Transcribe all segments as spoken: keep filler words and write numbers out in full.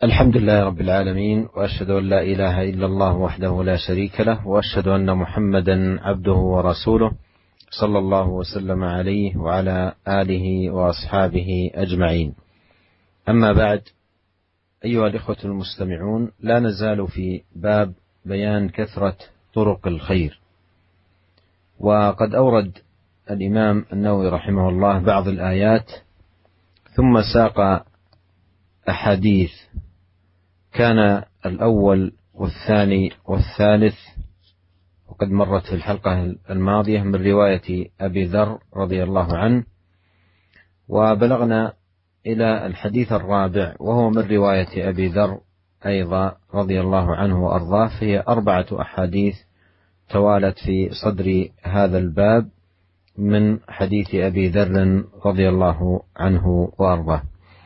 الحمد لله رب العالمين، وأشهد أن لا إله إلا الله وحده لا شريك له، وأشهد أن محمدا عبده ورسوله صلى الله وسلم عليه وعلى آله وأصحابه أجمعين. أما بعد، أيها الإخوة المستمعون، لا نزال في باب بيان كثرة طرق الخير، وقد أورد الإمام النووي رحمه الله بعض الآيات ثم ساق أحاديث، كان الأول والثاني والثالث وقد مرت في الحلقة الماضية من رواية أبي ذر رضي الله عنه، وبلغنا إلى الحديث الرابع وهو من رواية أبي ذر أيضا رضي الله عنه وأرضاه، فهي أربعة أحاديث توالت في صدر هذا الباب من حديث أبي ذر رضي الله عنه وأرضاه.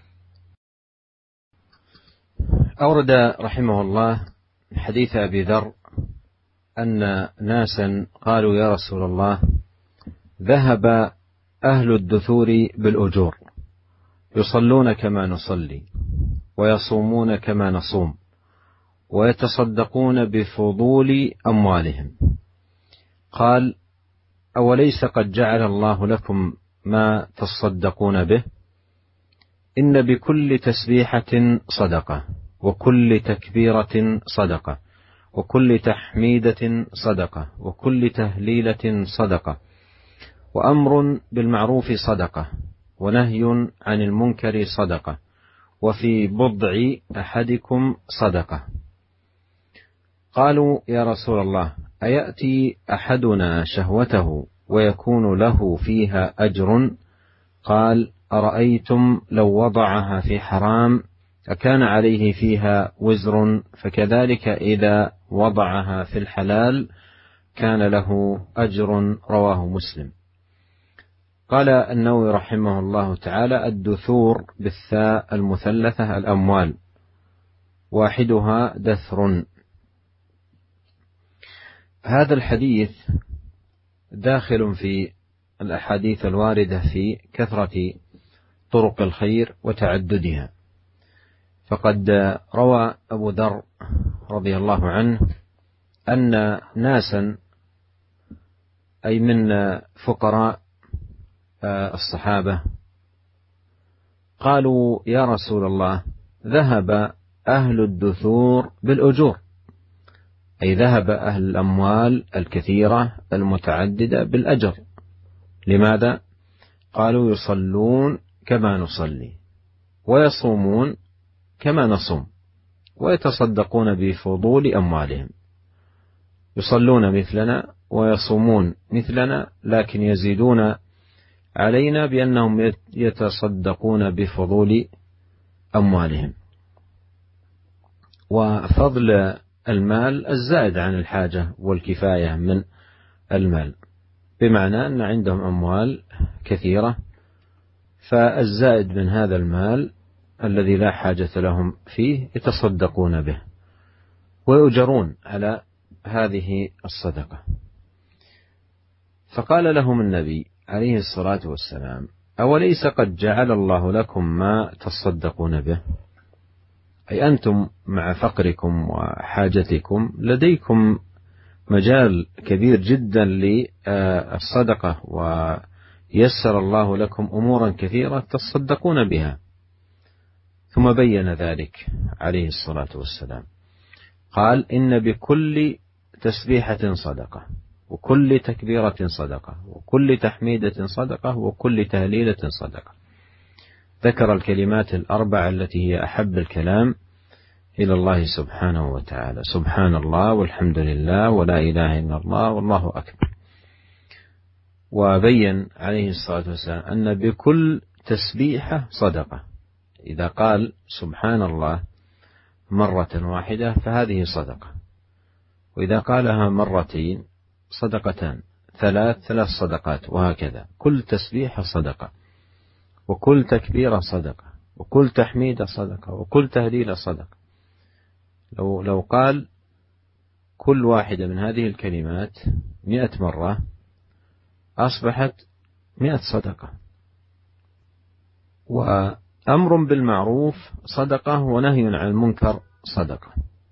أورد رحمه الله حديث أبي ذر أن ناسا قالوا: يا رسول الله، ذهب أهل الدثور بالأجور، يصلون كما نصلي، ويصومون كما نصوم، ويتصدقون بفضول أموالهم. قال: أوليس قد جعل الله لكم ما تصدقون به؟ إن بكل تسبيحة صدقة، وكل تكبيرة صدقة، وكل تحميدة صدقة، وكل تهليلة صدقة، وأمر بالمعروف صدقة، ونهي عن المنكر صدقة، وفي بضع أحدكم صدقة. قالوا: يا رسول الله، أيأتي أحدنا شهوته ويكون له فيها أجر؟ قال: أرأيتم لو وضعها في حرام أكان عليه فيها وزر، فكذلك إذا وضعها في الحلال كان له أجر. رواه مسلم. قال النووي رحمه الله تعالى: الدثور بالثاء المثلثة الأموال، واحدها دثر. هذا الحديث داخل في الأحاديث الواردة في كثرة طرق الخير وتعددها، فقد روى أبو ذر رضي الله عنه أن ناسا، أي من فقراء الصحابة، قالوا: يا رسول الله، ذهب أهل الدثور بالأجور، أي ذهب أهل الأموال الكثيرة المتعددة بالأجر. لماذا؟ قالوا: يصلون كما نصلي، ويصومون كما نصوم، ويتصدقون بفضول أموالهم. يصلون مثلنا ويصومون مثلنا، لكن يزيدون علينا بأنهم يتصدقون بفضول أموالهم. وفضل المال الزائد عن الحاجة والكفاية من المال، بمعنى أن عندهم أموال كثيرة، فالزائد من هذا المال الذي لا حاجة لهم فيه يتصدقون به ويؤجرون على هذه الصدقة. فقال لهم النبي عليه الصلاة والسلام: أوليس قد جعل الله لكم ما تصدقون به؟ أي أنتم مع فقركم وحاجتكم لديكم مجال كبير جدا للصدقة، ويسر الله لكم أمورا كثيرة تصدقون بها. ثم بين ذلك عليه الصلاة والسلام، قال: إن بكل تسبيحة صدقة، وكل تكبيرة صدقة، وكل تحميدة صدقة، وكل تهليلة صدقة. ذكر الكلمات الأربع التي هي أحب الكلام إلى الله سبحانه وتعالى: سبحان الله، والحمد لله، ولا إله إلا الله، والله أكبر. وبين عليه الصلاة والسلام أن بكل تسبيحة صدقة. إذا قال سبحان الله مرة واحدة فهذه صدقة، وإذا قالها مرتين صدقتان، ثلاث ثلاث صدقات، وهكذا. كل تسبيحة صدقة، وكل تكبيرة صدقة، وكل تحميدة صدقة، وكل تهليلة صدقة. لو لو قال كل واحدة من هذه الكلمات مئة مرة أصبحت مئة صدقة. أمر بالمعروف صدقة، ونهي عن المنكر صدقة.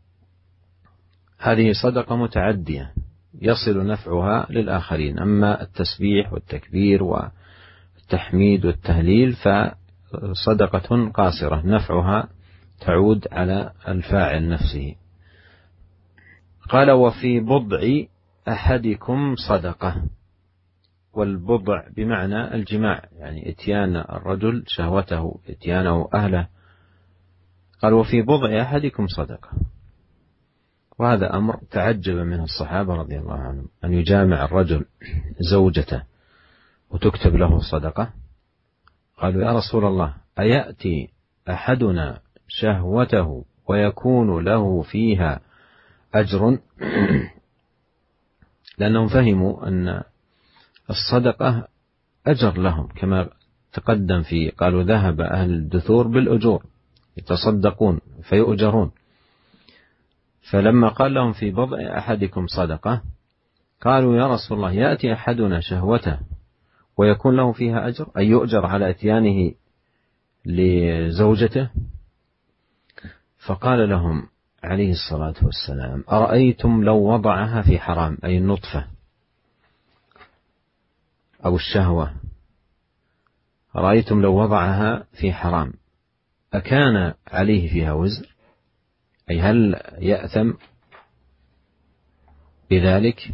هذه صدقة متعدية يصل نفعها للآخرين. أما التسبيح والتكبير والتحميد والتهليل فصدقة قاصرة نفعها تعود على الفاعل نفسه. قال: وفي بضع أحدكم صدقة. والبضع بمعنى الجماع، يعني اتيان الرجل شهوته، اتيانه أهله. قال: وفي بضع أحدكم صدقة. وهذا أمر تعجب منه الصحابة رضي الله عنهم، أن يجامع الرجل زوجته وتكتب له صدقة. قالوا: يا رسول الله، أيأتي أحدنا شهوته ويكون له فيها أجر؟ لأنهم فهموا أن الصدقة أجر لهم، كما تقدم في قالوا: ذهب أهل الدثور بالأجور يتصدقون فيؤجرون. فلما قال لهم: في بضع أحدكم صدقة، قالوا: يا رسول الله، يأتي أحدنا شهوته ويكون له فيها أجر، أي يؤجر على اتيانه لزوجته؟ فقال لهم عليه الصلاة والسلام: أرأيتم لو وضعها في حرام، أي النطفة أو الشهوة، أرأيتم لو وضعها في حرام أكان عليه فيها وزر؟ أي هل يأثم بذلك؟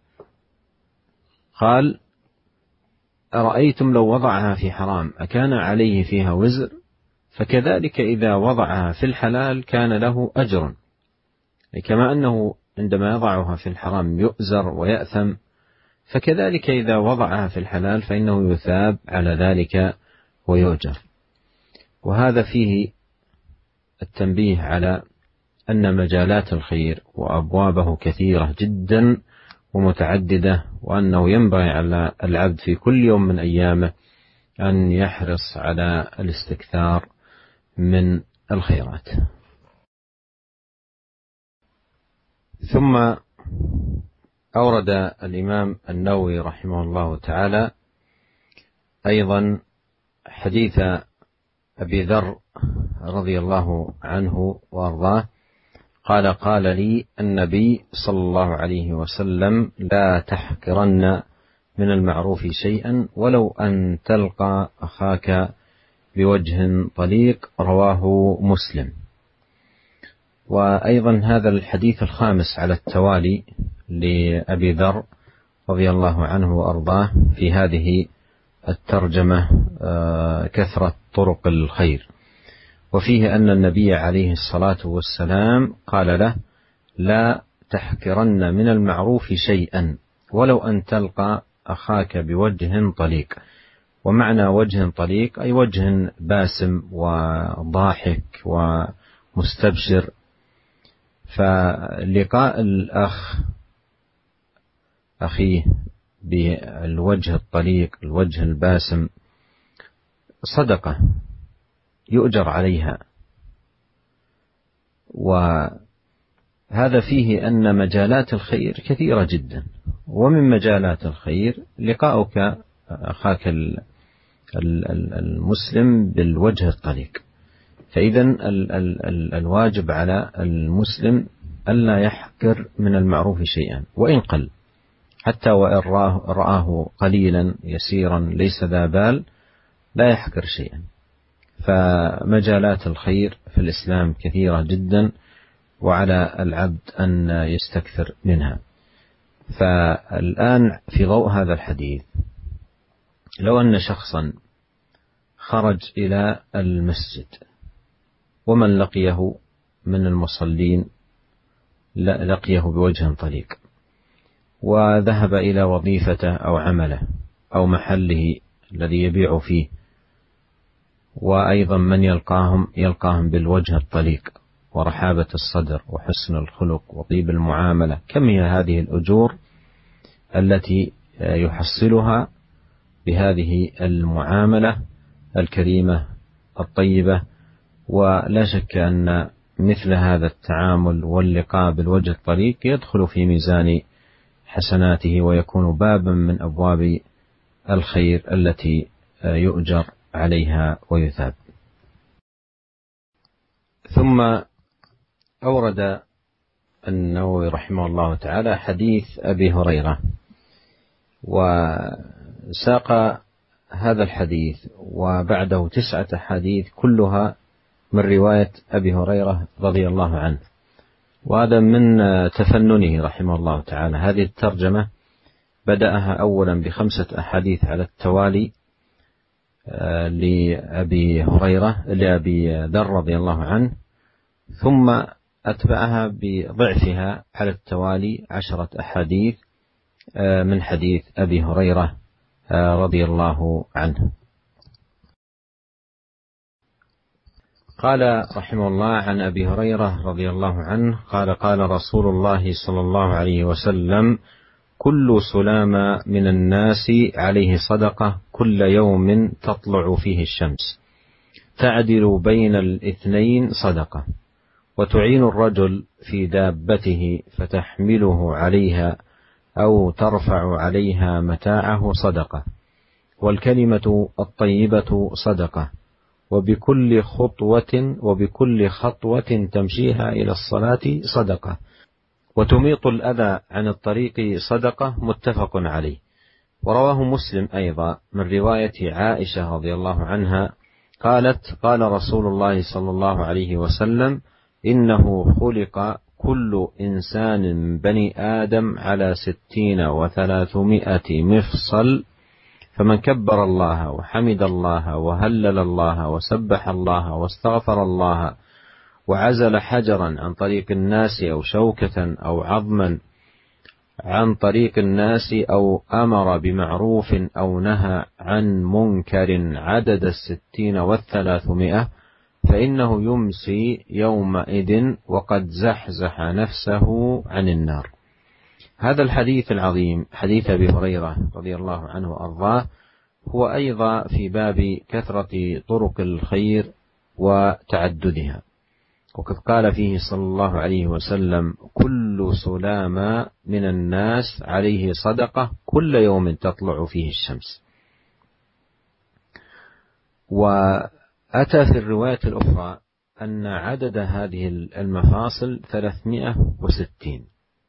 قال: أرأيتم لو وضعها في حرام أكان عليه فيها وزر؟ فكذلك إذا وضعها في الحلال كان له أجر. كما أنه عندما يضعها في الحرام يؤزر ويأثم، فكذلك إذا وضعها في الحلال فإنه يثاب على ذلك ويؤجر. وهذا فيه التنبيه على أن مجالات الخير وأبوابه كثيرة جدا ومتعددة، وأنه ينبغي على العبد في كل يوم من أيامه أن يحرص على الاستكثار من الخيرات. ثم أورد الإمام النووي رحمه الله تعالى أيضا حديث أبي ذر رضي الله عنه وأرضاه قال: قال لي النبي صلى الله عليه وسلم: لا تحقرن من المعروف شيئا ولو أن تلقى أخاك بوجه طليق. رواه مسلم. وأيضا هذا الحديث الخامس على التوالي لأبي ذر رضي الله عنه وأرضاه في هذه الترجمة كثرة طرق الخير. وفيه أن النبي عليه الصلاة والسلام قال له: لا تحقرن من المعروف شيئا ولو أن تلقى أخاك بوجه طليق. ومعنى وجه طليق أي وجه باسم وضاحك ومستبشر. فلقاء الأخ أخيه بالوجه الطليق الوجه الباسم صدقة يؤجر عليها. وهذا فيه أن مجالات الخير كثيرة جدا، ومن مجالات الخير لقاؤك أخاك المسلم بالوجه الطليق. فإذا الواجب على المسلم ألا يحقر من المعروف شيئا وإن قل، حتى وإن رآه قليلا يسيرا ليس ذا بال، لا يحقر شيئا. فمجالات الخير في الإسلام كثيرة جدا، وعلى العبد أن يستكثر منها. فالآن في ضوء هذا الحديث، لو أن شخصا خرج إلى المسجد ومن لقيه من المصلين لقيه بوجه طليق، وذهب إلى وظيفته أو عمله أو محله الذي يبيع فيه، وأيضا من يلقاهم يلقاهم بالوجه الطليق ورحابة الصدر وحسن الخلق وطيب المعاملة، كم هي هذه الأجور التي يحصلها بهذه المعاملة الكريمة الطيبة. ولا شك أن مثل هذا التعامل واللقاء بالوجه الطليق يدخل في ميزان حسناته، ويكون بابا من أبواب الخير التي يؤجر عليها ويثاب. ثم أورد النووي رحمه الله تعالى حديث أبي هريرة، وساق هذا الحديث وبعده تسعة حديث كلها من رواية أبي هريرة رضي الله عنه، وهذا من تفننه رحمه الله تعالى. هذه الترجمة بدأها أولا بخمسة أحاديث على التوالي لأبي هريرة لأبي ذر رضي الله عنه، ثم أتبعها بضعفها على التوالي عشرة أحاديث من حديث أبي هريرة رضي الله عنه. قال رحمه الله عن أبي هريرة رضي الله عنه قال قال رسول الله صلى الله عليه وسلم: كل سلام من الناس عليه صدقة كل يوم تطلع فيه الشمس، تعدل بين الاثنين صدقة، وتعين الرجل في دابته فتحمله عليها أو ترفع عليها متاعه صدقة، والكلمة الطيبة صدقة، وبكل خطوة وبكل خطوة تمشيها إلى الصلاة صدقة، وتميط الأذى عن الطريق صدقة. متفق عليه. ورواه مسلم أيضا من رواية عائشة رضي الله عنها قالت: قال رسول الله صلى الله عليه وسلم: إنه خلق كل إنسان من بني آدم على ستين وثلاثمائة مفصل، فمن كبر الله وحمد الله وهلل الله وسبح الله واستغفر الله وعزل حجرا عن طريق الناس أو شوكة أو عظما عن طريق الناس أو أمر بمعروف أو نهى عن منكر عدد الستين والثلاثمائة، فإنه يمسي يومئذ وقد زحزح نفسه عن النار. هذا الحديث العظيم حديث أبي هريرة رضي الله عنه وأرضاه هو أيضا في باب كثرة طرق الخير وتعددها، وقد قال فيه صلى الله عليه وسلم: كل سلام من الناس عليه صدقة كل يوم تطلع فيه الشمس. وأتى في الرواية الأخرى أن عدد هذه المفاصل ثلاثمائة وستين،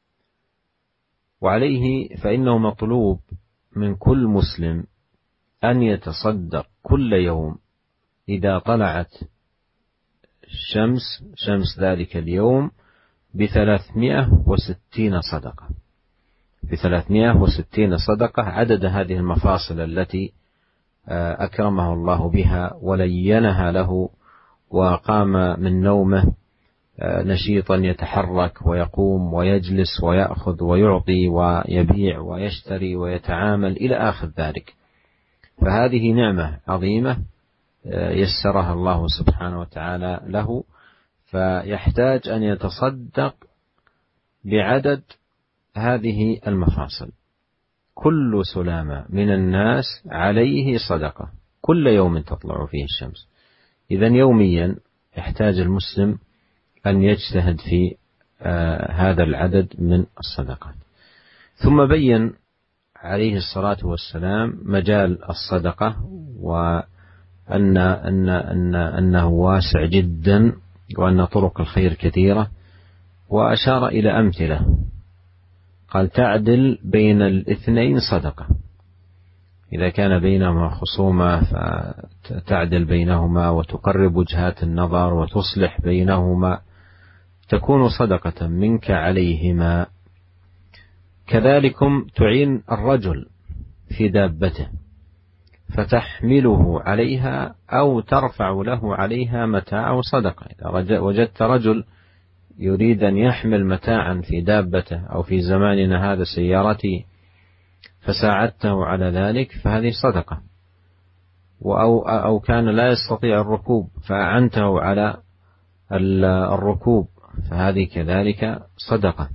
وعليه فإنه مطلوب من كل مسلم أن يتصدق كل يوم إذا طلعت الشمس شمس ذلك اليوم بثلاثمائة وستين صدقة، بثلاثمائة وستين صدقة عدد هذه المفاصل التي أكرمه الله بها ولينها له، وقام من نومه نشيطا يتحرك ويقوم ويجلس ويأخذ ويعطي ويبيع ويشتري ويتعامل إلى آخر ذلك. فهذه نعمة عظيمة يسرها الله سبحانه وتعالى له، فيحتاج أن يتصدق بعدد هذه المفاصل. كل سلامة من الناس عليه صدقة كل يوم تطلع فيه الشمس. إذن يوميا يحتاج المسلم أن يجتهد في آه هذا العدد من الصدقات. ثم بين عليه الصلاة والسلام مجال الصدقة، وأن أن أن أنه واسع جدا، وأن طرق الخير كثيرة، وأشار إلى أمثلة. قال: تعدل بين الاثنين صدقة، إذا كان بينهما خصومة فتعدل بينهما وتقرب وجهات النظر وتصلح بينهما، تكون صدقة منك عليهما. كذلكم تعين الرجل في دابته فتحمله عليها أو ترفع له عليها متاعه صدقة. إذا وجدت رجل يريد أن يحمل متاعا في دابته أو في زماننا هذا سيارته فساعدته على ذلك فهذه صدقة. أو, أو كان لا يستطيع الركوب فأعنته على الركوب فهذه كذلك صدقة.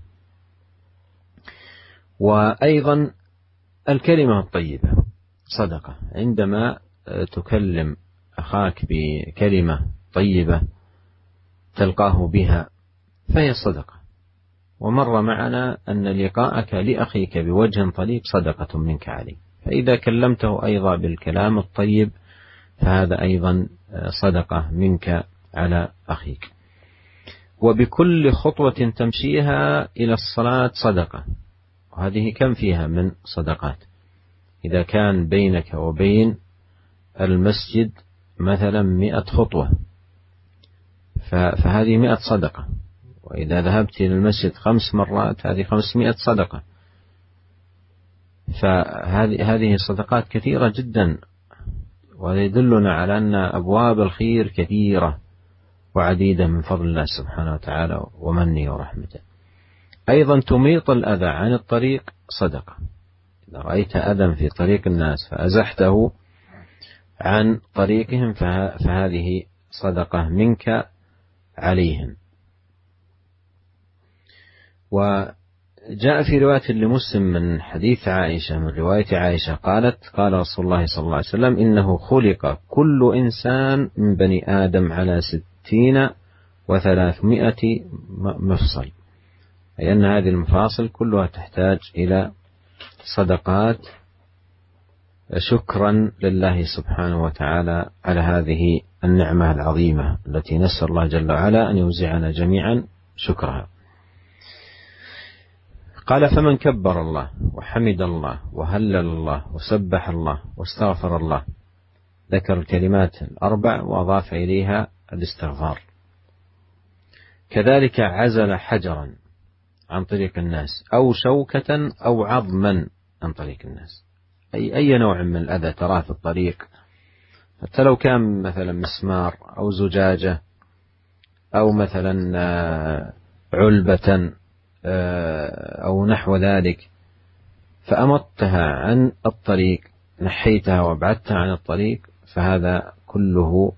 وأيضا الكلمة الطيبة صدقة، عندما تكلم أخاك بكلمة طيبة تلقاه بها فهي صدقة. ومر معنا أن لقاءك لأخيك بوجه طليق صدقة منك عليه، فإذا كلمته أيضا بالكلام الطيب فهذا أيضا صدقة منك على أخيك. وبكل خطوة تمشيها إلى الصلاة صدقة. وهذه كم فيها من صدقات؟ إذا كان بينك وبين المسجد مثلا مئة خطوة فهذه مئة صدقة، وإذا ذهبت إلى المسجد خمس مرات هذه خمسمائة صدقة. فهذه هذه صدقات كثيرة جدا، وهذا يدلنا على أن أبواب الخير كثيرة وعديدة من فضل الله سبحانه وتعالى ومنه ورحمته. أيضا تميط الأذى عن الطريق صدقة. إذا رأيت أذى في طريق الناس فأزحته عن طريقهم فهذه صدقة منك عليهم. وجاء في رواية لمسلم من حديث عائشة من رواية عائشة قالت قال رسول الله صلى الله عليه وسلم: إنه خلق كل إنسان من بني آدم على ستين وثلاثمائة مفصل، أي أن هذه المفاصل كلها تحتاج إلى صدقات شكرا لله سبحانه وتعالى على هذه النعمة العظيمة التي نسأل الله جل وعلا أن يوزعنا جميعا شكرها. قال: فمن كبر الله وحمد الله وهلل الله وسبح الله واستغفر الله، ذكر الكلمات الأربع وأضاف إليها الاستغفار. كذلك عزل حجرا عن طريق الناس أو شوكة أو عظما عن طريق الناس، أي أي نوع من الأذى تراه في الطريق، حتى لو كان مثلا مسمار أو زجاجة أو مثلا علبة أو نحو ذلك، فأمطتها عن الطريق، نحيتها وابعدتها عن الطريق، فهذا كله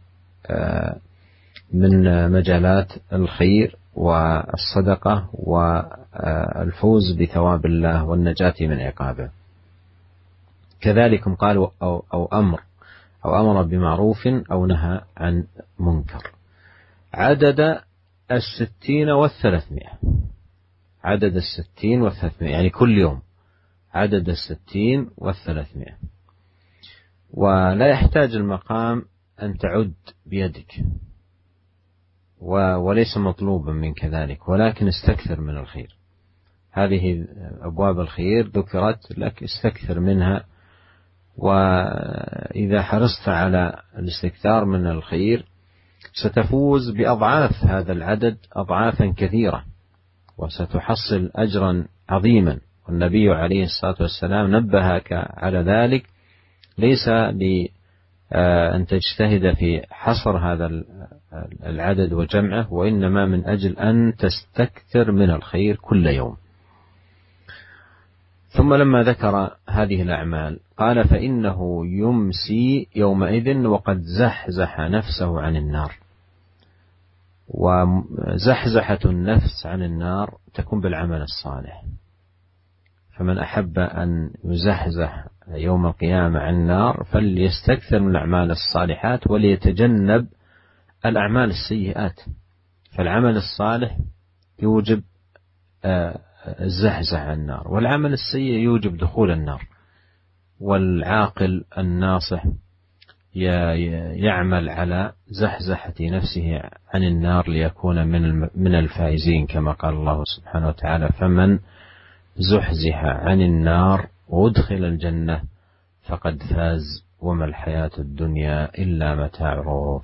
من مجالات الخير والصدقة والفوز بثواب الله والنجاة من عقابه. كذلك قالوا أو, أو أمر أو أمر بمعروف أو نهى عن منكر. عدد الستين والثلاثمائة، عدد الستين والثلاثمائة يعني كل يوم عدد الستين والثلاثمائة. ولا يحتاج المقام أن تعد بيدك، وليس مطلوبا منك ذلك، ولكن استكثر من الخير. هذه أبواب الخير ذكرت لك، استكثر منها، وإذا حرصت على الاستكثار من الخير ستفوز بأضعاف هذا العدد، أضعافا كثيرة، وستحصل أجرا عظيما. والنبي عليه الصلاة والسلام نبهك على ذلك، ليس لأن تجتهد في حصر هذا العدد وجمعه، وإنما من أجل أن تستكثر من الخير كل يوم. ثم لما ذكر هذه الأعمال قال: فإنه يمسي يومئذ وقد زحزح نفسه عن النار. وزحزحة النفس عن النار تكون بالعمل الصالح، فمن أحب أن يزحزح يوم القيامة عن النار فليستكثر من الأعمال الصالحات وليتجنب الأعمال السيئات. فالعمل الصالح يوجب الزحزح عن النار، والعمل السيء يوجب دخول النار. والعاقل الناصح يعمل على زحزحة نفسه عن النار ليكون من الفائزين، كما قال الله سبحانه وتعالى: فمن زحزح عن النار وادخل الجنة فقد فاز وما الحياة الدنيا إلا متاع الغرور.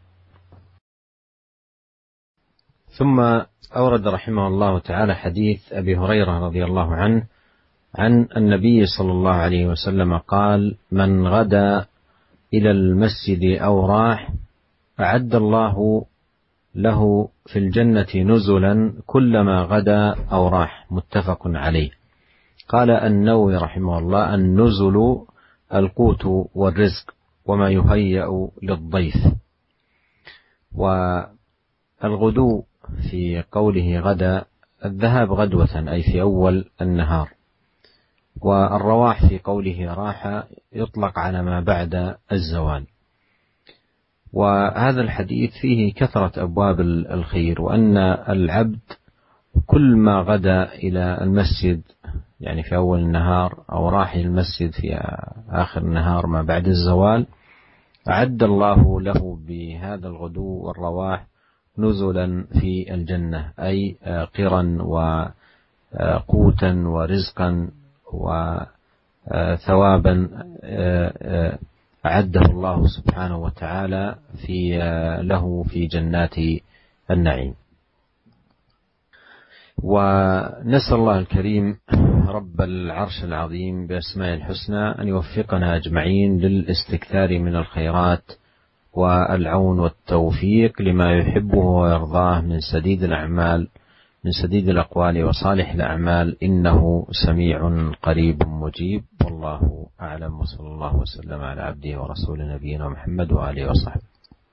ثم أورد رحمه الله تعالى حديث أبي هريرة رضي الله عنه عن النبي صلى الله عليه وسلم قال: من غدا إلى المسجد أو راح أعد الله له في الجنة نزلا كلما غدا أو راح. متفق عليه. قال النووي رحمه الله: النزل القوت والرزق وما يهيأ للضيف. والغدو في قوله غدا الذهاب غدوة أي في أول النهار، والرواح في قوله راح يطلق على ما بعد الزوال. وهذا الحديث فيه كثرة أبواب الخير، وأن العبد كل ما غدا إلى المسجد يعني في أول النهار أو راح المسجد في آخر النهار ما بعد الزوال، أعد الله له بهذا الغدو والرواح نزلا في الجنة، أي قرا وقوتا ورزقا وثوابا أعده الله سبحانه وتعالى في له في جنات النعيم. ونسأل الله الكريم رب العرش العظيم بأسماء الحسنى أن يوفقنا أجمعين للاستكثار من الخيرات والعون والتوفيق لما يحبه ويرضاه من سديد الأعمال من سديد الأقوال وصالح الأعمال، إنه سميع قريب مجيب. والله أعلم، وصلى الله وسلم على عبده ورسوله نبينا محمد وآله وصحبه.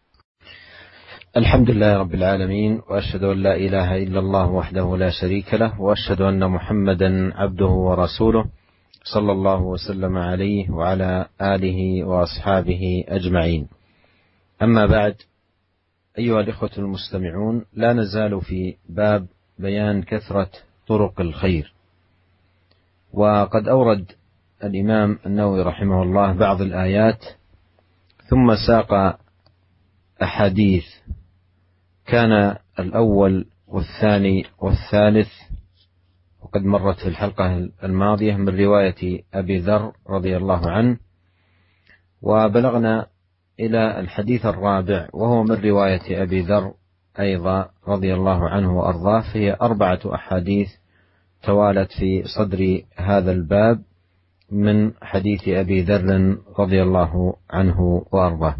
الحمد لله رب العالمين، وأشهد أن لا إله إلا الله وحده لا شريك له، وأشهد أن محمدا عبده ورسوله صلى الله وسلم عليه وعلى آله وأصحابه أجمعين. أما بعد، أيها الإخوة المستمعون، لا نزال في باب بيان كثرة طرق الخير. وقد أورد الإمام النووي رحمه الله بعض الآيات، ثم ساق أحاديث، كان الأول والثاني والثالث وقد مرت في الحلقة الماضية من رواية أبي ذر رضي الله عنه، وبلغنا إلى الحديث الرابع وهو من رواية أبي ذر أيضا رضي الله عنه وأرضاه، فهي أربعة أحاديث توالت في صدر هذا الباب من حديث أبي ذر رضي الله عنه وأرضاه.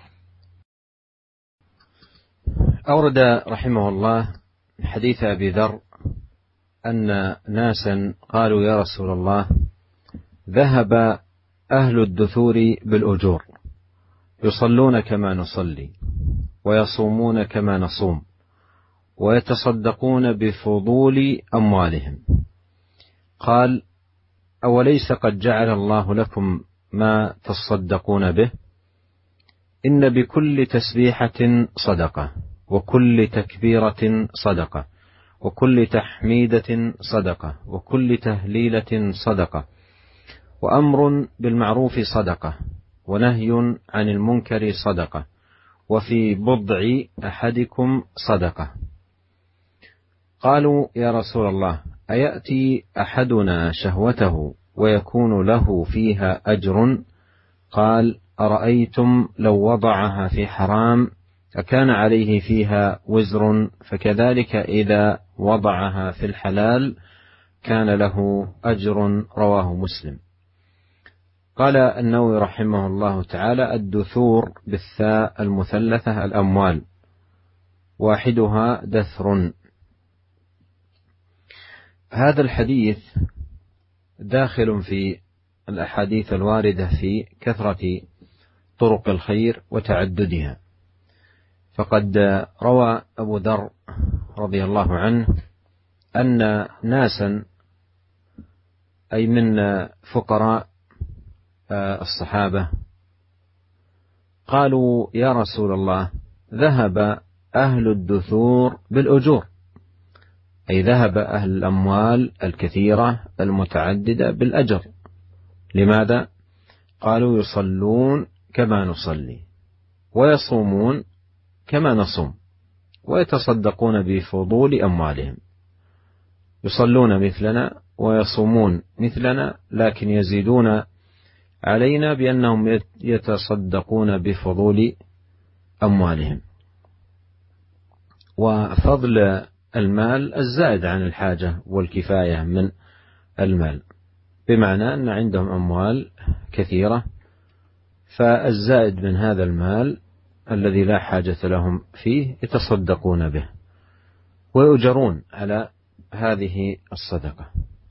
أورد رحمه الله حديث أبي ذر أن ناسا قالوا: يا رسول الله، ذهب أهل الدثور بالأجور، يصلون كما نصلي، ويصومون كما نصوم، ويتصدقون بفضول أموالهم. قال: أوليس قد جعل الله لكم ما تصدقون به؟ إن بكل تسبيحة صدقة، وكل تكبيرة صدقة، وكل تحميدة صدقة، وكل تهليلة صدقة، وأمر بالمعروف صدقة، ونهي عن المنكر صدقة، وفي بضع أحدكم صدقة. قالوا: يا رسول الله، أيأتي أحدنا شهوته ويكون له فيها أجر؟ قال: أرأيتم لو وضعها في حرام أكان عليه فيها وزر؟ فكذلك إذا وضعها في الحلال كان له أجر. رواه مسلم. قال النووي رحمه الله تعالى: الدثور بالثاء المثلثة الأموال، واحدها دثر. هذا الحديث داخل في الأحاديث الواردة في كثرة طرق الخير وتعددها. فقد روى أبو ذر رضي الله عنه أن ناسا، أي من فقراء الصحابة، قالوا: يا رسول الله، ذهب أهل الدثور بالأجور، أي ذهب أهل الأموال الكثيرة المتعددة بالأجر. لماذا؟ قالوا: يصلون كما نصلي، ويصومون كما نصوم، ويتصدقون بفضول أموالهم. يصلون مثلنا ويصومون مثلنا، لكن يزيدون علينا بأنهم يتصدقون بفضول أموالهم. وفضل المال الزائد عن الحاجة والكفاية من المال، بمعنى أن عندهم أموال كثيرة، فالزائد من هذا المال الذي لا حاجة لهم فيه يتصدقون به ويؤجرون على هذه الصدقة.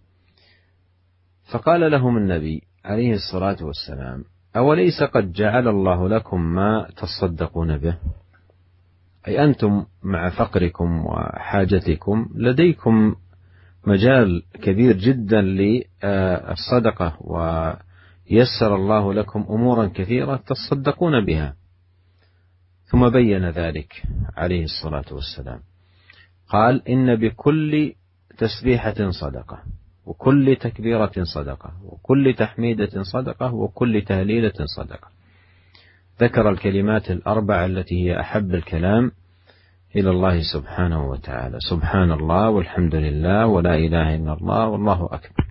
فقال لهم النبي عليه الصلاة والسلام: أوليس قد جعل الله لكم ما تصدقون به؟ أي أنتم مع فقركم وحاجتكم لديكم مجال كبير جدا للصدقة، ويسر الله لكم أمورا كثيرة تصدقون بها. ثم بين ذلك عليه الصلاة والسلام، قال: إن بكل تسبيحة صدقة، وكل تكبيرة صدقة، وكل تحميدة صدقة، وكل تهليلة صدقة. ذكر الكلمات الأربع التي هي أحب الكلام إلى الله سبحانه وتعالى، سبحان الله والحمد لله ولا إله إلا الله والله أكبر.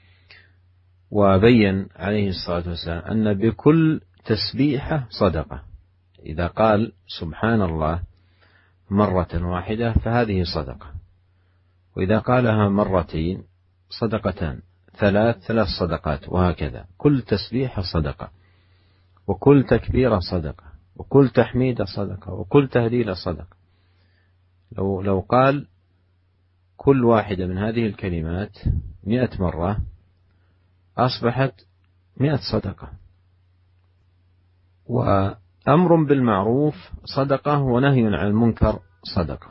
وبين عليه الصلاة والسلام أن بكل تسبيحة صدقة، إذا قال سبحان الله مرة واحدة فهذه صدقة، وإذا قالها مرتين صدقتان، ثلاث ثلاث صدقات، وهكذا كل تسبيحة صدقة، وكل تكبيرة صدقة، وكل تحميدة صدقة، وكل تهليلة صدقة. لو لو قال كل واحدة من هذه الكلمات مئة مرة أصبحت مئة صدقة. وأمر بالمعروف صدقة، ونهي عن المنكر صدقة.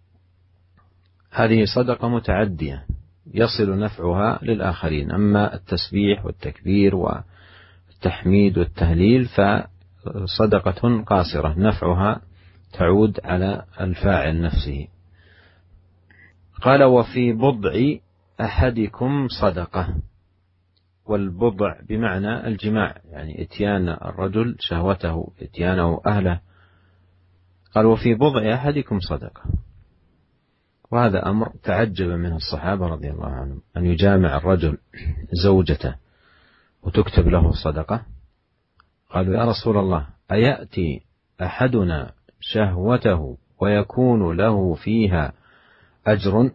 هذه صدقة متعدية يصل نفعها للآخرين. أما التسبيح والتكبير والتحميد والتهليل فصدقة قاصرة، نفعها تعود على الفاعل نفسه. قال وفي بضع أحدكم صدقة، والبضع بمعنى الجماع، يعني اتيان الرجل شهوته، اتيانه أهله. قال وفي بضع أحدكم صدقة، وهذا أمر تعجب منه الصحابة رضي الله عنهم، أن يجامع الرجل زوجته وتكتب له صدقة. قالوا يا رسول الله أيأتي أحدنا شهوته ويكون له فيها أجر؟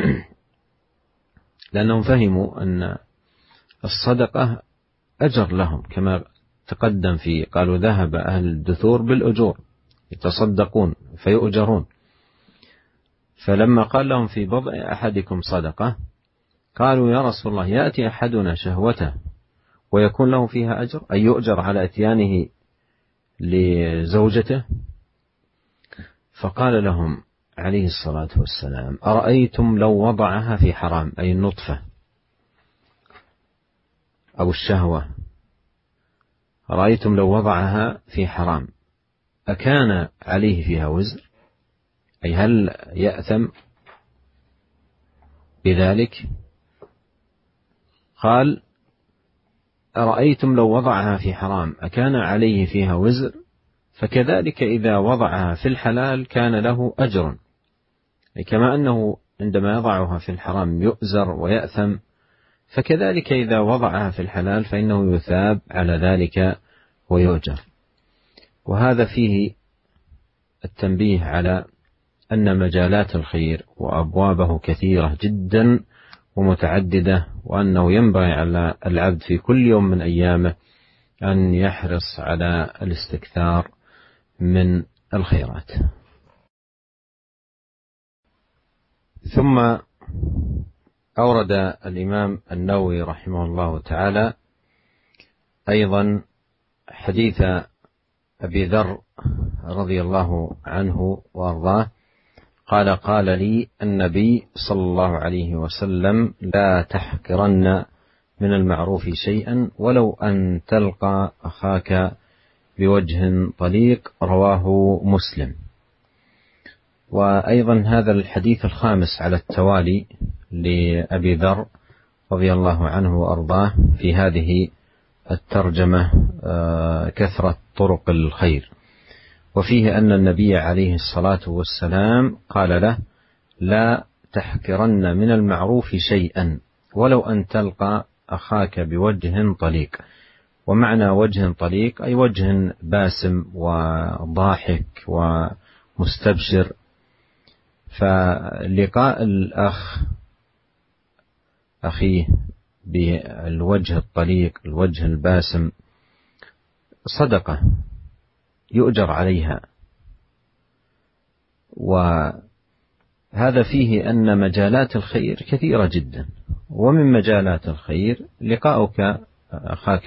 لأنهم فهموا أن الصدقة أجر لهم، كما تقدم في قالوا ذهب أهل الدثور بالأجور يتصدقون فيؤجرون. فلما قال لهم في بضع أحدكم صدقة قالوا يا رسول الله يأتي أحدنا شهوته ويكون له فيها أجر، أي يؤجر على اتيانه لزوجته؟ فقال لهم عليه الصلاة والسلام أرأيتم لو وضعها في حرام، أي النطفة أو الشهوة، أرأيتم لو وضعها في حرام أكان عليه فيها وزر؟ أي هل يأثم بذلك؟ قال أرأيتم لو وضعها في حرام أكان عليه فيها وزر؟ فكذلك إذا وضعها في الحلال كان له أجر، كما أنه عندما يضعها في الحرام يؤزر ويأثم، فكذلك إذا وضعها في الحلال فإنه يثاب على ذلك ويؤجر. وهذا فيه التنبيه على أن مجالات الخير وأبوابه كثيرة جدا ومتعددة، وأنه ينبغي على العبد في كل يوم من أيامه أن يحرص على الاستكثار من الخيرات. ثم أورد الإمام النووي رحمه الله تعالى أيضا حديث أبي ذر رضي الله عنه وأرضاه قال قال لي النبي صلى الله عليه وسلم لا تحقرن من المعروف شيئا ولو أن تلقى أخاك بوجه طليق، رواه مسلم. وأيضا هذا الحديث الخامس على التوالي لأبي ذر رضي الله عنه وأرضاه في هذه الترجمة كثرة طرق الخير، وفيه أن النبي عليه الصلاة والسلام قال له لا تحقرن من المعروف شيئا ولو أن تلقى أخاك بوجه طليق. ومعنى وجه طليق أي وجه باسم وضاحك ومستبشر. فلقاء الأخ أخيه بالوجه الطليق الوجه الباسم صدقة يؤجر عليها. وهذا فيه أن مجالات الخير كثيرة جدا، ومن مجالات الخير لقاؤك أخاك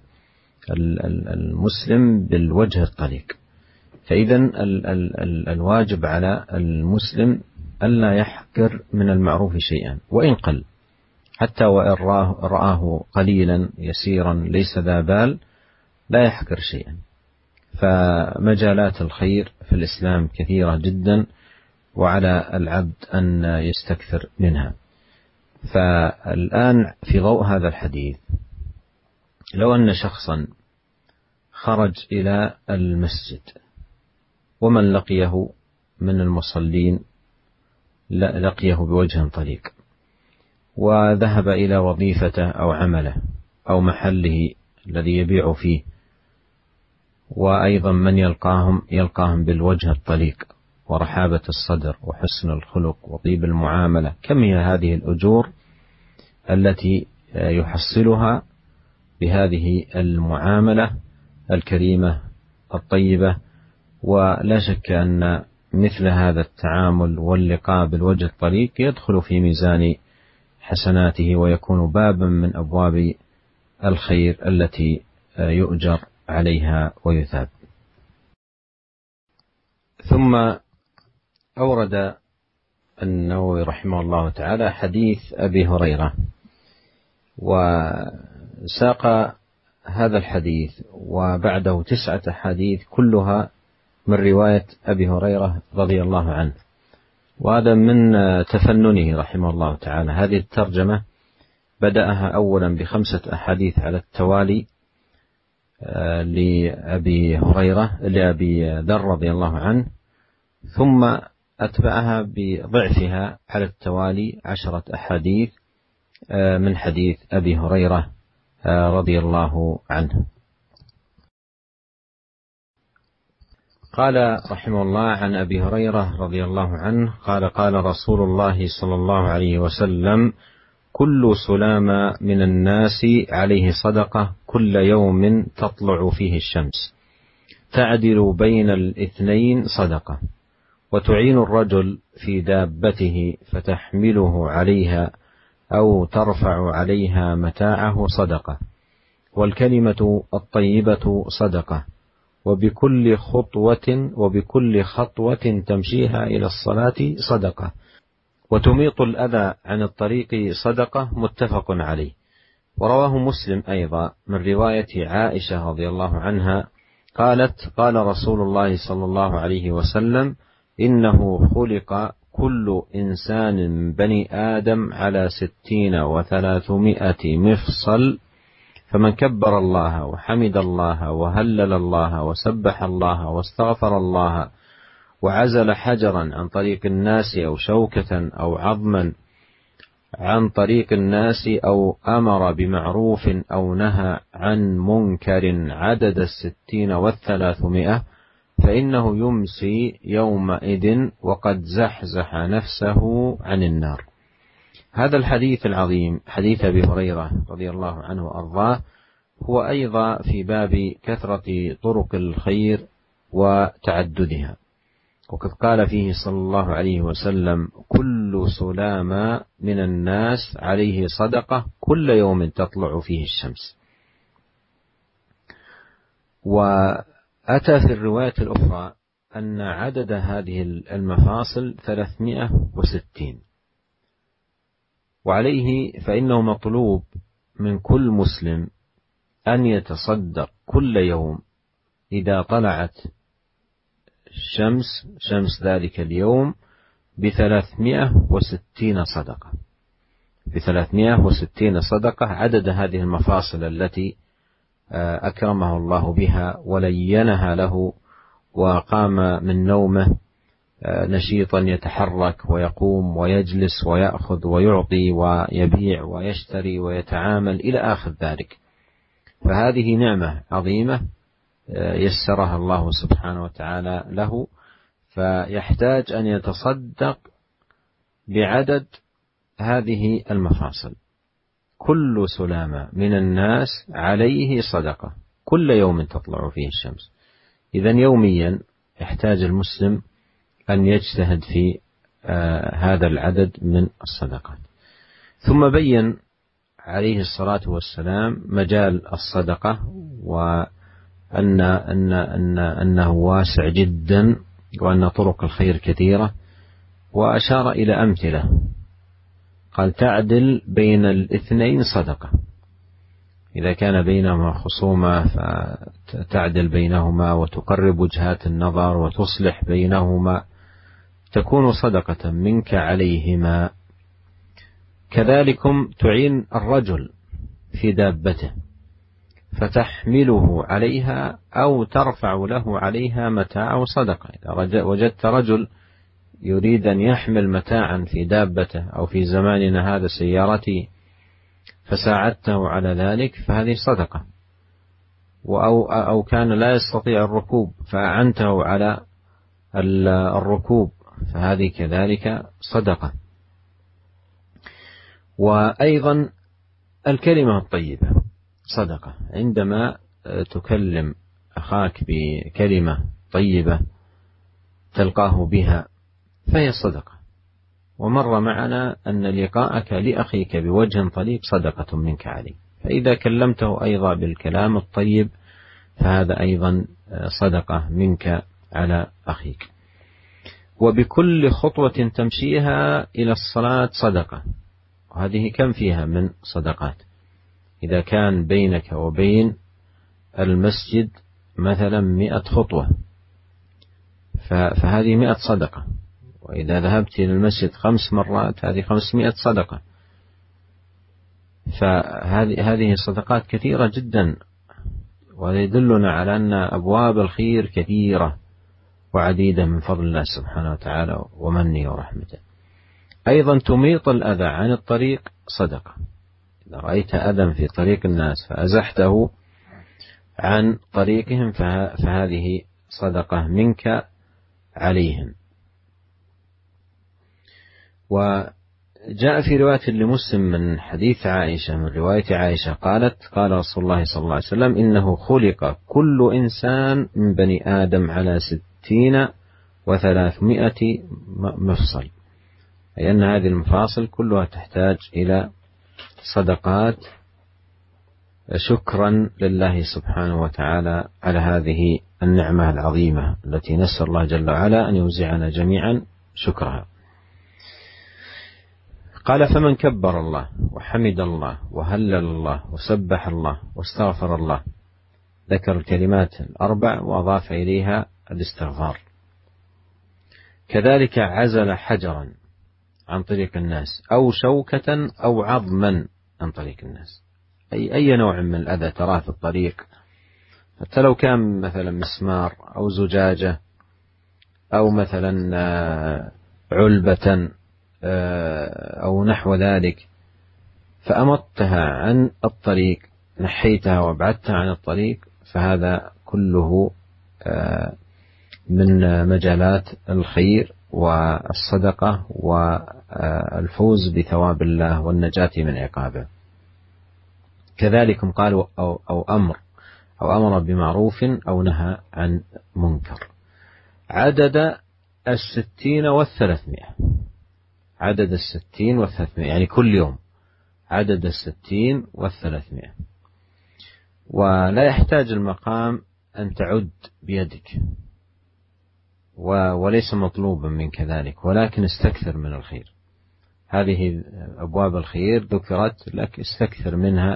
المسلم بالوجه الطليق. فإذا الواجب على المسلم ألا يحقر من المعروف شيئا وإن قل، حتى وإن رآه قليلا يسيرا ليس ذا بال لا يحقر شيئا. فمجالات الخير في الإسلام كثيرة جدا، وعلى العبد أن يستكثر منها. فالآن في ضوء هذا الحديث لو أن شخصا خرج إلى المسجد ومن لقيه من المصلين لقيه بوجه طليق وذهب إلى وظيفته أو عمله أو محله الذي يبيع فيه، وأيضا من يلقاهم يلقاهم بالوجه الطليق ورحابة الصدر وحسن الخلق وطيب المعاملة. كم هي هذه الأجور التي يحصلها بهذه المعاملة الكريمة الطيبة. ولا شك أن مثل هذا التعامل واللقاء بالوجه الطليق يدخل في ميزان حسناته ويكون بابا من أبواب الخير التي يؤجر عليها ويثاب. ثم أورد النووي رحمه الله تعالى حديث أبي هريرة، وساق هذا الحديث وبعده تسعة حديث كلها من رواية أبي هريرة رضي الله عنه، وهذا من تفننه رحمه الله تعالى. هذه الترجمة بدأها أولا بخمسة أحاديث على التوالي لأبي هريرة لأبي ذر رضي الله عنه، ثم أتبعها بضعفها على التوالي عشرة أحاديث من حديث أبي هريرة رضي الله عنه. قال رحمه الله عن أبي هريرة رضي الله عنه قال قال رسول الله صلى الله عليه وسلم: كل سلام من الناس عليه صدقة كل يوم تطلع فيه الشمس، تعدل بين الاثنين صدقة، وتعين الرجل في دابته فتحمله عليها أو ترفع عليها متاعه صدقة، والكلمة الطيبة صدقة، وبكل خطوة وبكل خطوة تمشيها إلى الصلاة صدقة، وتميط الأذى عن الطريق صدقة. متفق عليه. ورواه مسلم أيضا من رواية عائشة رضي الله عنها قالت: قال رسول الله صلى الله عليه وسلم: إنه خلق كل إنسان من بني آدم على ستين وثلاثمائة مفصل، فمن كبر الله وحمد الله وهلل الله وسبح الله واستغفر الله وعزل حجرا عن طريق الناس أو شوكة أو عظما عن طريق الناس أو أمر بمعروف أو نهى عن منكر عدد الستين والثلاثمائة، فإنه يمسي يومئذ وقد زحزح نفسه عن النار. هذا الحديث العظيم حديث أبي هريرة رضي الله عنه وأرضاه هو أيضا في باب كثرة طرق الخير وتعددها، وقد قال فيه صلى الله عليه وسلم: كل سلام من الناس عليه صدقة كل يوم تطلع فيه الشمس. وأتى في الرواية الأخرى أن عدد هذه المفاصل ثلاثمائة وستين، وعليه فإنه مطلوب من كل مسلم أن يتصدق كل يوم إذا طلعت الشمس شمس ذلك اليوم بثلاثمائة وستين صدقة بثلاثمائة وستين صدقة، عدد هذه المفاصل التي أكرمه الله بها ولينها له وقام من نومه نشيطا يتحرك ويقوم ويجلس ويأخذ ويعطي ويبيع ويشتري ويتعامل إلى آخر ذلك. فهذه نعمة عظيمة يسرها الله سبحانه وتعالى له، فيحتاج أن يتصدق بعدد هذه المفاصل. كل سلامة من الناس عليه صدقة كل يوم تطلع فيه الشمس. إذن يوميا يحتاج المسلم أن يجتهد في آه هذا العدد من الصدقات. ثم بين عليه الصلاة والسلام مجال الصدقة وأن أن أن أنه واسع جدا وأن طرق الخير كثيرة، وأشار إلى أمثلة. قال: تعدل بين الاثنين صدقة، إذا كان بينهما خصومة فتعدل بينهما وتقرب وجهات النظر وتصلح بينهما، تكون صدقة منك عليهما. كذلكم تعين الرجل في دابته فتحمله عليها أو ترفع له عليها متاعه صدقة. إذا وجدت رجل يريد أن يحمل متاعا في دابته أو في زماننا هذا سيارتي فساعدته على ذلك فهذه صدقة. أو, أو كان لا يستطيع الركوب فأعنته على الركوب فهذه كذلك صدقة. وأيضا الكلمة الطيبة صدقة، عندما تكلم أخاك بكلمة طيبة تلقاه بها فهي صدقة. ومر معنا أن لقاءك لأخيك بوجه طليق صدقة منك عليه، فإذا كلمته أيضا بالكلام الطيب فهذا أيضا صدقة منك على أخيك. وبكل خطوة تمشيها إلى الصلاة صدقة، وهذه كم فيها من صدقات. إذا كان بينك وبين المسجد مثلا مئة خطوة فهذه مئة صدقة، وإذا ذهبت إلى المسجد خمس مرات هذه خمسمائة صدقة. فهذه هذه صدقات كثيرة جدا، وهذا يدلنا على أن أبواب الخير كثيرة وعديدة من فضل الله سبحانه وتعالى ومنه ورحمته. أيضا تميط الأذى عن الطريق صدقة، إذا رأيت أذى في طريق الناس فأزحته عن طريقهم فهذه صدقة منك عليهم. وجاء في رواية لمسلم من حديث عائشة من رواية عائشة قالت قال رسول الله صلى الله عليه وسلم إنه خلق كل إنسان من بني آدم على ستين وثلاثمائة مفصل، أي أن هذه المفاصل كلها تحتاج إلى صدقات شكرا لله سبحانه وتعالى على هذه النعمة العظيمة التي نسأل الله جل وعلا أن يوزعنا جميعا شكرها. قال فمن كبر الله وحمد الله وهلل الله وسبح الله واستغفر الله، ذكر الكلمات الأربع وأضاف إليها الاستغفار. كذلك عزل حجرا عن طريق الناس أو شوكة أو عظما عن طريق الناس، أي أي نوع من الأذى تراه في الطريق، حتى لو كان مثلا مسمار أو زجاجة أو مثلا علبة أو نحو ذلك، فأمطتها عن الطريق، نحيتها وابعدتها عن الطريق، فهذا كله من مجالات الخير والصدقة والفوز بثواب الله والنجاة من عقابه. كذلك قالوا أو, أو أمر أو أمر بمعروف أو نهى عن منكر. عدد الستين والثلاثمائة، عدد الستين والثلاثمائة يعني كل يوم عدد الستين والثلاثمائة. ولا يحتاج المقام أن تعد بيدك، وليس مطلوبا منك ذلك، ولكن استكثر من الخير. هذه أبواب الخير ذكرت لك، استكثر منها،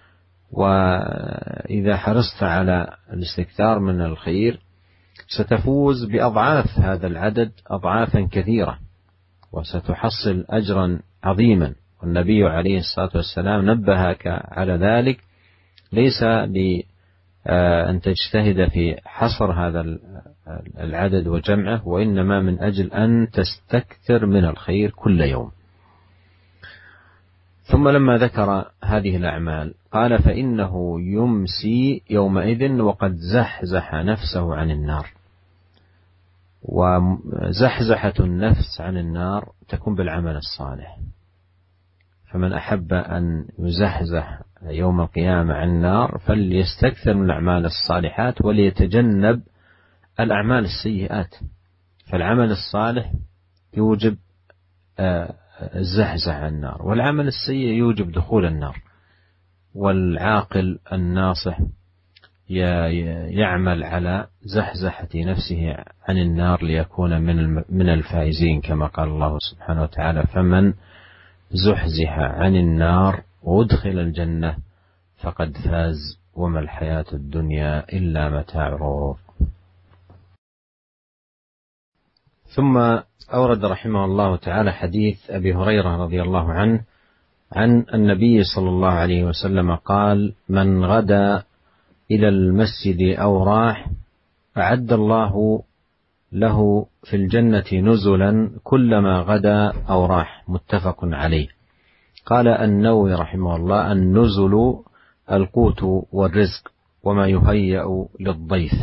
وإذا حرصت على الاستكثار من الخير ستفوز بأضعاف هذا العدد، أضعافا كثيرة، وستحصل أجرا عظيما. والنبي عليه الصلاة والسلام نبهك على ذلك، ليس لأن تجتهد في حصر هذا العدد وجمعه، وإنما من أجل أن تستكثر من الخير كل يوم. ثم لما ذكر هذه الأعمال قال فإنه يمسي يومئذ وقد زحزح نفسه عن النار. وزحزحة النفس عن النار تكون بالعمل الصالح، فمن أحب أن يزحزح يوم القيامة عن النار فليستكثر من الأعمال الصالحات وليتجنب الأعمال السيئات. فالعمل الصالح يوجب الزحزح عن النار، والعمل السيء يوجب دخول النار. والعاقل الناصح يعمل على زحزحة نفسه عن النار ليكون من من الفائزين، كما قال الله سبحانه وتعالى فمن زحزح عن النار وادخل الجنة فقد فاز وما الحياة الدنيا إلا متاع الغرور. ثم أورد رحمه الله تعالى حديث أبي هريرة رضي الله عنه عن النبي صلى الله عليه وسلم قال من غدا إلى المسجد أو راح أعد الله له في الجنة نزلا كلما غدا أو راح، متفق عليه. قال النووي رحمه الله: النزل القوت والرزق وما يهيأ للضيف.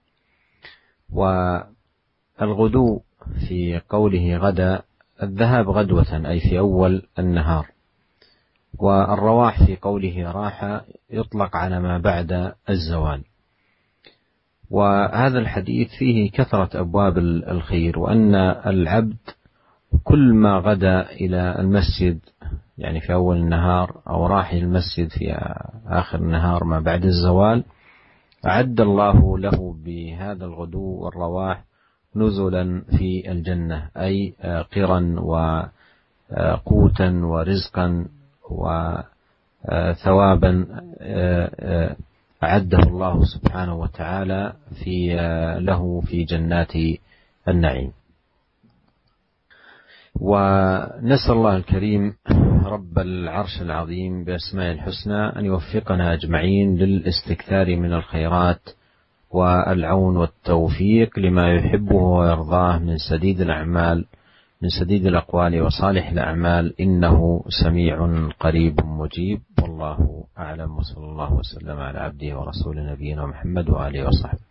والغدو في قوله غدا الذهاب غدوة أي في أول النهار، والرواح في قوله راح يطلق على ما بعد الزوال. وهذا الحديث فيه كثرة أبواب الخير، وأن العبد كل ما غدا إلى المسجد يعني في أول النهار أو راح المسجد في آخر النهار ما بعد الزوال، أعد الله له بهذا الغدو والرواح نزلا في الجنة، أي قرا وقوتا ورزقا وثوابا أعده الله سبحانه وتعالى في له في جنات النعيم. ونسأل الله الكريم رب العرش العظيم بأسماء الحسنى أن يوفقنا أجمعين للاستكثار من الخيرات والعون والتوفيق لما يحبه ويرضاه من سديد الأعمال من سديد الأقوال وصالح الأعمال، إنه سميع قريب مجيب. والله أعلم، وصلى الله وسلم على عبده ورسوله نبينا محمد وآله وصحبه.